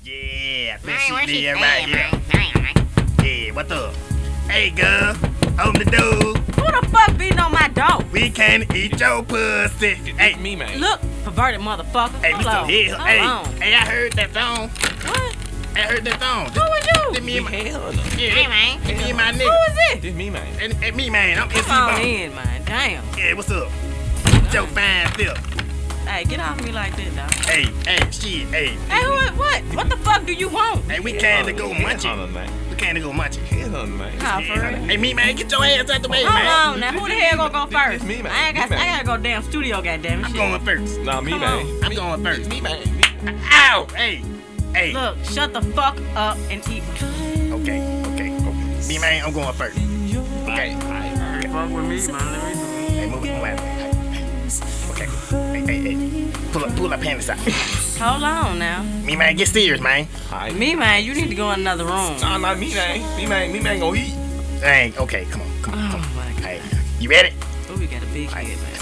Yeah, Man, that where shit she there staying, right man? here. Yeah, what's up? Hey, girl, open the door. Who the fuck beating on my dog? We can't eat your pussy. Hey, Me, man. Look, perverted motherfucker. hey, Hold Mr. on. Hill. Hold Hey, on. hey, I heard that song. What? I heard that song. Who was you? This me and my, Hell no. yeah, Hey, man. this me and my Who nigga. was it? This me, man. And me, man. I'm NC Come on Bone. in, man. Damn. Yeah, what's up? Joe fine still. Hey, get off me like that, dog. Hey, shit, hey. Hey, what? What the fuck do you want? Hey, we came to go Hell munching. no, man. We came to go munching. Hell no, man. Nah, for real. Hey, me, man, get your ass out the way, Hold man. on now. Who the hell gonna go This first? me, man. I Me, man. gotta go damn studio, goddammit. I'm Shit. going first. Nah, me, Come man. on. I'm going first. Me, man. Ow! Hey, hey. Look, shut the fuck up and eat. Okay. Me, man, I'm going first. Okay. Fuck with me, man. Let me Hey, move out the way. Okay. Hey. Pull up panties out. Hold on now. Me, man, get serious, man. Alright. Me, man, you need to go in another room. Nah, not me, man. Me, man gonna eat. Dang, okay, come on. Oh my god. Hey, you ready? Oh, we got a big head, man.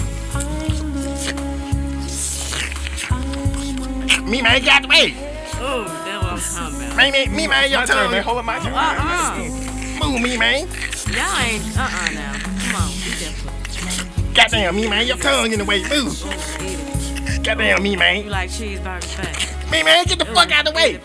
Me, man, get out the way. Oh, that's what I'm talking about. Me, man, your My turn, tongue. man. Hold up my turn. Move, me, man. Y'all ain't, now. Come on, be careful. Goddamn, me, man, your tongue in the way. Move. Oh, eat it. Goddamn, me, You man. like cheeseburger fat. Me, man, get the fuck out the way.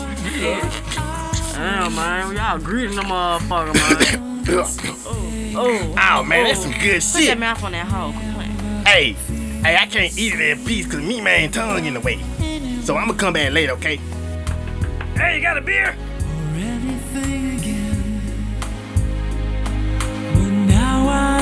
Damn, man. Y'all greeting the motherfucker, man. Oh, man, that's some good Put that shit. mouth on that hole. Come on. Hey, I can't eat it in peace because me, man, tongue in the way. So I'm gonna come back later, okay? Hey, you got a beer? Anything again. But now I